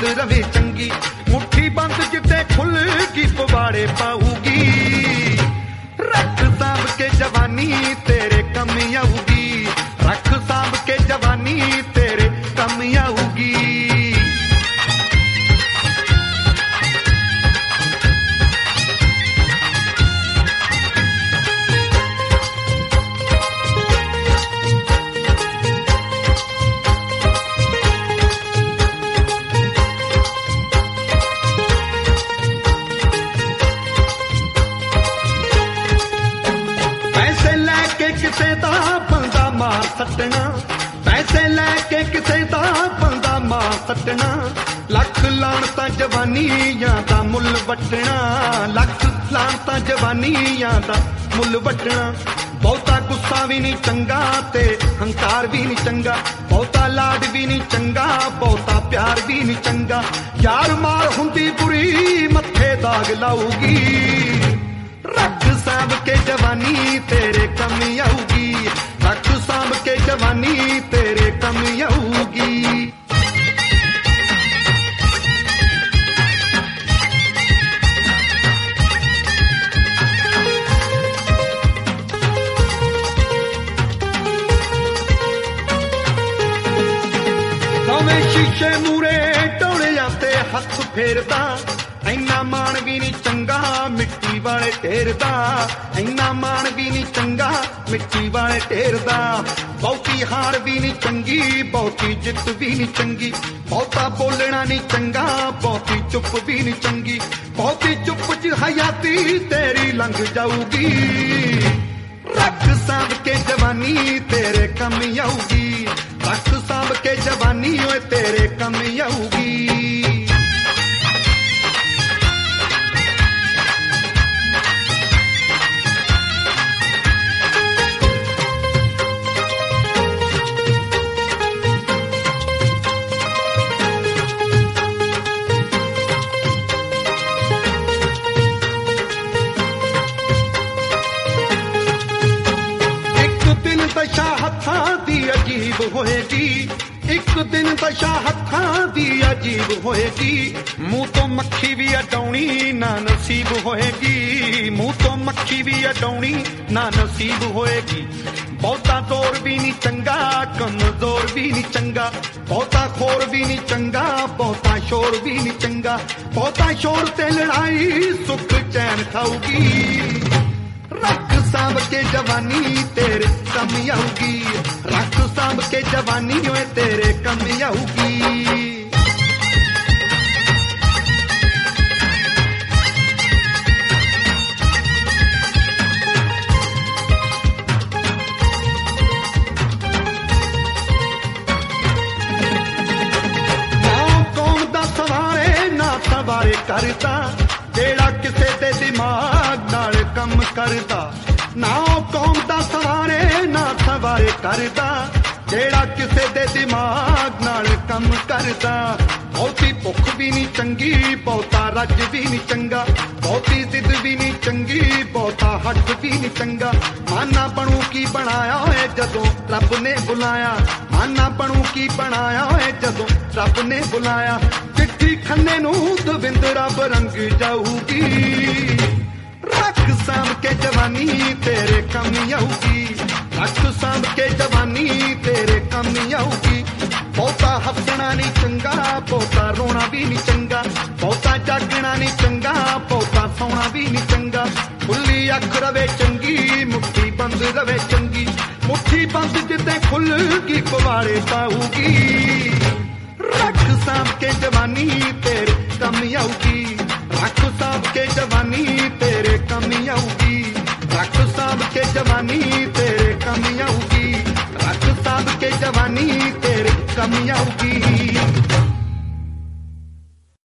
रवे चंगी, मुट्ठी बंद जिते खुल की पवाड़े पाऊगी। रख सांभ के जवानी तेरे कम आऊगी, रख सांभ के जवानी तेरे कम आऊगी। किसे दा बंदा मार सटना, पैसे लैके किसे दा बंदा मार सटना। लख लानता जवानियां दा मुल वटना, लख लानता जवानियां दा मुल वटना। बहुता गुस्सा भी नहीं चंगा ते हंकार भी नहीं चंगा, बहुता लाड भी नहीं चंगा, बहुता प्यार भी नहीं चंगा। यार मार हुंदी बुरी मत्थे दाग लाऊगी। रख सांभ के जवानी तेरे कम आऊगी, रख सांभ के जवानी तेरे कम आऊगी। नवे शीशे मूरे टोले जाते हथ फेरदा, इन्ना मान भी नहीं चंगा मिट्टी वाले ढेर दा, इन्ना मान भी नहीं चंगा मिट्टी वाले ढेर दा। बहुती हार भी नहीं चंगी, बहुती जित भी नहीं चंगी, बहुता बोलना नहीं चंगा, बहुती चुप भी नहीं चंगी। बहुती चुप च हयाती तेरी लंघ जाऊगी। रख सांभ के जवानी तेरे कम आऊगी, रख सांभ के जवानी ओए तेरे कम आऊगी। दशा हत्थां दी अजीब होएगी, एक दिन दशा हत्थां दी अजीब होएगी। मुंह तो मक्खी भी अडौनी ना नसीब होएगी, मुंह तो मक्खी भी अडौनी ना नसीब होएगी। बहुता जोर भी नहीं चंगा, कमजोर भी नहीं चंगा, बहुता खोर भी नहीं चंगा, बहुता शोर भी नहीं चंगा। बहुता शोर ते लड़ाई सुख चैन खाऊगी। रख सांभ के जवानी तेरे कम आऊगी, रख सांभ के जवानी ओए तेरे कम आऊगी। ना कौम दा सवारे ना सवारे करता, जेड़ा किसे दे दिमाग नाल कम करदा। ना कौम दा सवारे ना सवारे करदा, जेड़ा किसे दे दिमाग नाल कम करदा। बहुती भुख भी नहीं चंगी, बहुता रज भी नहीं चंगा, बहुती जिद भी नहीं चंगी, बहुता हट भी नहीं चंगा। माना बनू की बनाया है जदों रब ने बुलाया, माना बनू की बनाया है जदों रब ने बुलाया। चिट्ठी खन्ने नूं दविंद रब रंग जाऊगी। रख सांभ के जवानी तेरे कम आऊगी, रख सांभ के जवानी तेरे कम आऊगी। बहुता हसना नहीं चंगा, बहुता रोना भी नहीं चंगा, बहुता जागना नहीं चंगा, बहुता सोना भी नहीं चंगा। खुली अख रवे चंगी, मुट्ठी बंद रवे चंगी, मुट्ठी बंद जिते खुल की पवाड़े पाऊगी। रख सांभ के जवानी तेरे कम आऊगी, रख सांभ के जवानी तेरे कम आऊगी, रख सांभ के जवानी तेरे कम आऊगी, रख सांभ के जवानी तेरे कम आऊगी।